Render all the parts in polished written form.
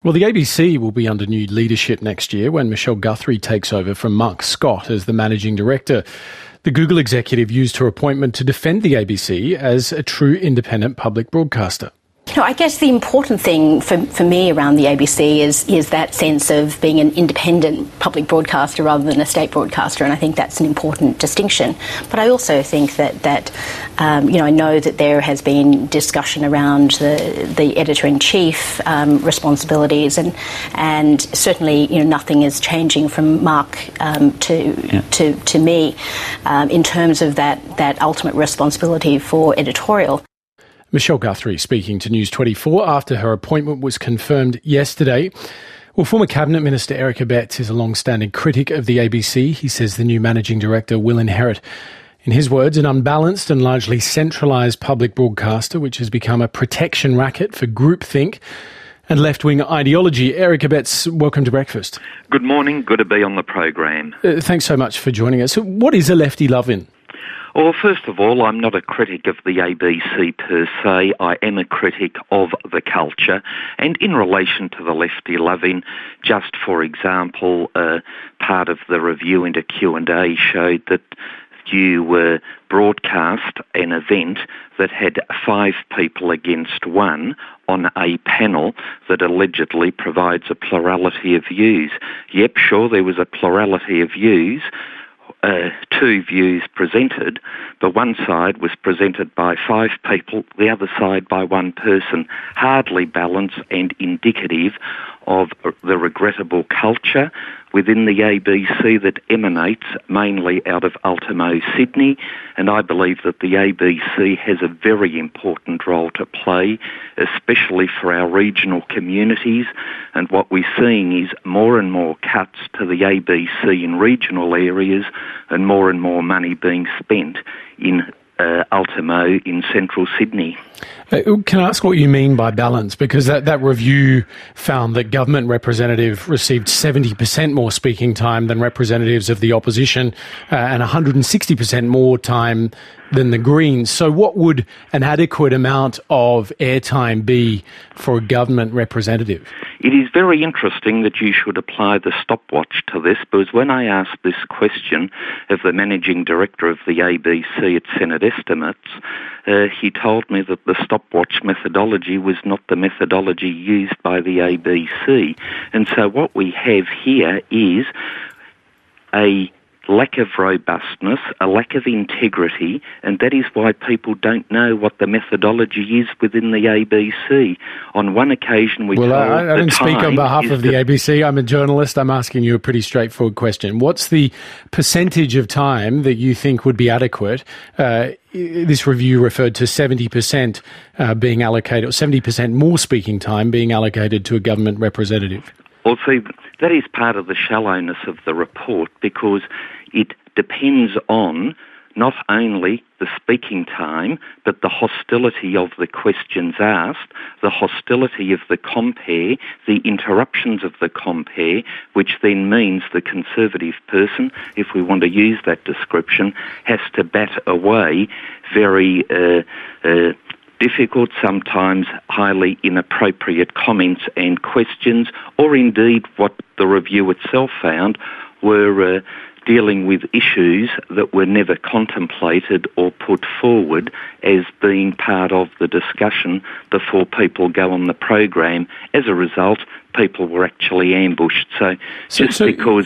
Well, the ABC will be under new leadership next year when Michelle Guthrie takes over from Mark Scott as the managing director. The Google executive used her appointment to defend the ABC as a true independent public broadcaster. I guess the important thing for me around the ABC is that sense of being an independent public broadcaster rather than a state broadcaster, and I think that's an important distinction. But I also think that I know that there has been discussion around the editor-in-chief responsibilities, and certainly nothing is changing from Mark to me in terms of that ultimate responsibility for editorial. Michelle Guthrie speaking to News 24 after her appointment was confirmed yesterday. Well, former Cabinet Minister Eric Abetz is a long-standing critic of the ABC. He says the new managing director will inherit, in his words, an unbalanced and largely centralised public broadcaster, which has become a protection racket for groupthink and left-wing ideology. Eric Abetz, welcome to Breakfast. Good morning. Good to be on the program. Thanks so much for joining us. So what is a lefty love-in? Well, first of all, I'm not a critic of the ABC per se. I am a critic of the culture. And in relation to the lefty love-in, just for example, part of the review into Q&A showed that you broadcast an event that had 5 people against 1 on a panel that allegedly provides a plurality of views. Yep, sure, there was a plurality of views. 2 views presented, but one side was presented by 5 people, the other side by 1 person. Hardly balanced and indicative of the regrettable culture within the ABC that emanates mainly out of Ultimo, Sydney, and I believe that the ABC has a very important role to play, especially for our regional communities, and what we're seeing is more and more cuts to the ABC in regional areas and more money being spent in Ultimo in central Sydney. Can I ask what you mean by balance? Because that review found that government representative received 70% more speaking time than representatives of the opposition and 160% more time than the Greens. So what would an adequate amount of airtime be for a government representative? It is very interesting that you should apply the stopwatch to this, because when I asked this question of the managing director of the ABC at Senate Estimates, he told me that the stopwatch methodology was not the methodology used by the ABC. And so what we have here is a lack of robustness, a lack of integrity, and that is why people don't know what the methodology is within the ABC. On one occasion we told I don't speak on behalf of the ABC. I'm a journalist. I'm asking you a pretty straightforward question. What's the percentage of time that you think would be adequate? This review referred to 70% being allocated, or 70% more speaking time being allocated to a government representative. Well, see, that is part of the shallowness of the report, because it depends on not only the speaking time, but the hostility of the questions asked, the hostility of the compare, the interruptions of the compare, which then means the Conservative person, if we want to use that description, has to bat away very difficult, sometimes highly inappropriate comments and questions, or indeed what the review itself found were dealing with issues that were never contemplated or put forward as being part of the discussion before people go on the program. As a result, people were actually ambushed. So because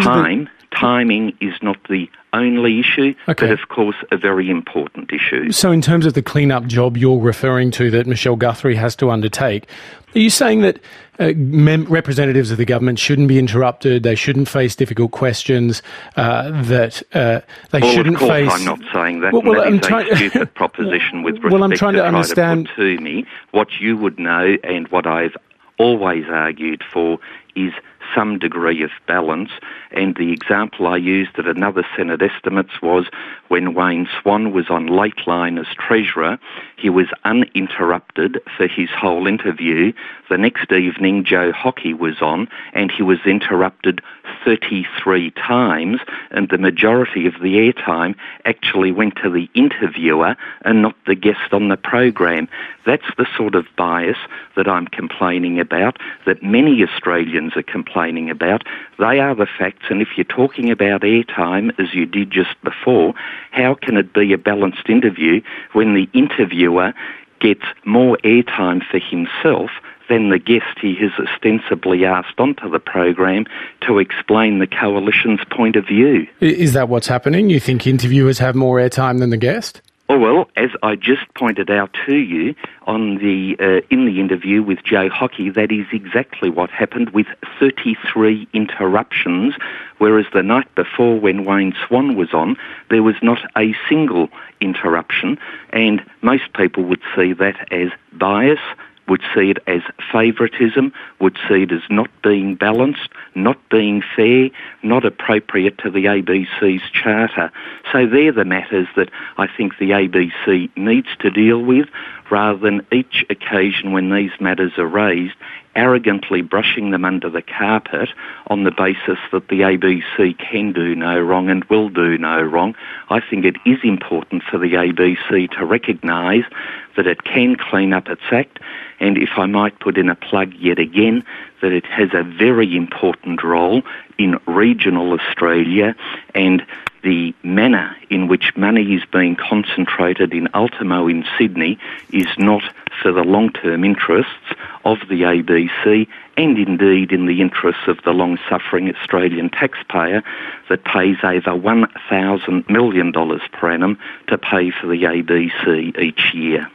timing is not the only issue, but of course a very important issue. So in terms of the clean-up job you're referring to that Michelle Guthrie has to undertake, are you saying that representatives of the government shouldn't be interrupted, they shouldn't face difficult questions, that they shouldn't face... I'm not saying that. That is a stupid proposition with respect I'm trying to understand... put to me. What you would know and what I've always argued for is some degree of balance. And the example I used at another Senate estimates was when Wayne Swan was on Lateline as Treasurer, he was uninterrupted for his whole interview. The next evening, Joe Hockey was on, and he was interrupted 33 times, and the majority of the airtime actually went to the interviewer and not the guest on the program. That's the sort of bias that I'm complaining about, that many Australians are complaining about. They are the facts, and if you're talking about airtime, as you did just before, how can it be a balanced interview when the interviewer gets more airtime for himself than the guest he has ostensibly asked onto the program to explain the coalition's point of view? Is that what's happening? You think interviewers have more airtime than the guest? Oh, well, as I just pointed out to you on in the interview with Joe Hockey, that is exactly what happened, with 33 interruptions, whereas the night before when Wayne Swan was on, there was not a single interruption, and most people would see that as bias, would see it as favouritism, would see it as not being balanced, not being fair, not appropriate to the ABC's charter. So they're the matters that I think the ABC needs to deal with, rather than each occasion when these matters are raised, arrogantly brushing them under the carpet on the basis that the ABC can do no wrong and will do no wrong. I think it is important for the ABC to recognise that it can clean up its act, and if I might put in a plug yet again, that it has a very important role in regional Australia, and the manner in which money is being concentrated in Ultimo in Sydney is not for the long-term interests of the ABC, and indeed in the interests of the long-suffering Australian taxpayer that pays over $1,000 million per annum to pay for the ABC each year.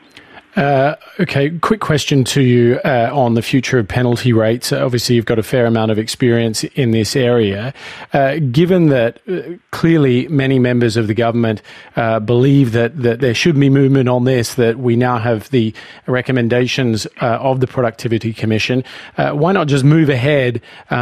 Okay, quick question to you on the future of penalty rates. Obviously, you've got a fair amount of experience in this area. Given that clearly many members of the government believe that there should be movement on this, that we now have the recommendations of the Productivity Commission, why not just move ahead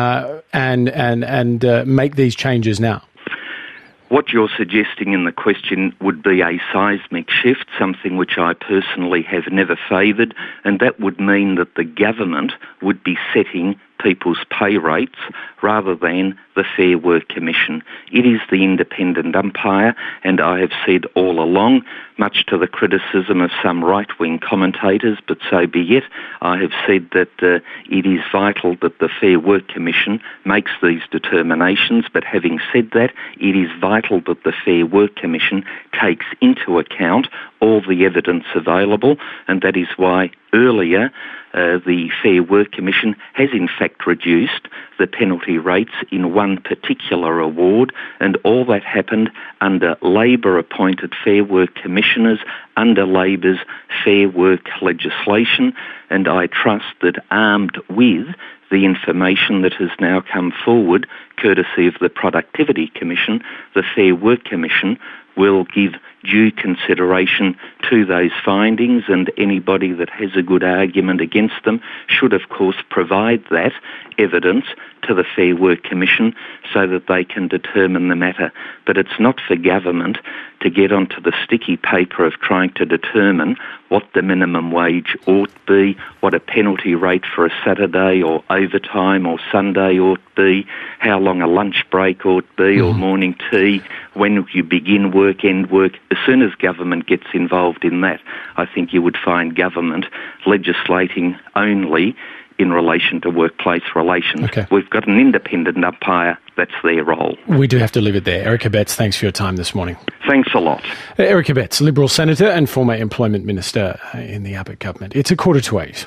and make these changes now? What you're suggesting in the question would be a seismic shift, something which I personally have never favoured, and that would mean that the government would be setting people's pay rates rather than the Fair Work Commission. It is the independent umpire, and I have said all along, much to the criticism of some right-wing commentators, but so be it, I have said that it is vital that the Fair Work Commission makes these determinations, but having said that, it is vital that the Fair Work Commission takes into account all the evidence available, and that is why earlier the Fair Work Commission has in fact reduced the penalty rates in one particular award, and all that happened under Labor-appointed Fair Work Commissioners under Labor's Fair Work legislation, and I trust that armed with the information that has now come forward, courtesy of the Productivity Commission, the Fair Work Commission will give due consideration to those findings, and anybody that has a good argument against them should, of course, provide that evidence to the Fair Work Commission so that they can determine the matter. But it's not for government to get onto the sticky paper of trying to determine what the minimum wage ought to be, what a penalty rate for a Saturday or overtime or Sunday ought to be, how long a lunch break ought to be, or morning tea, when you begin work, end work. As soon as government gets involved in that, I think you would find government legislating only in relation to workplace relations. Okay. We've got an independent umpire. That's their role. We do have to leave it there. Eric Abetz, thanks for your time this morning. Thanks a lot. Eric Abetz, Liberal Senator and former Employment Minister in the Abbott government. It's 7:45.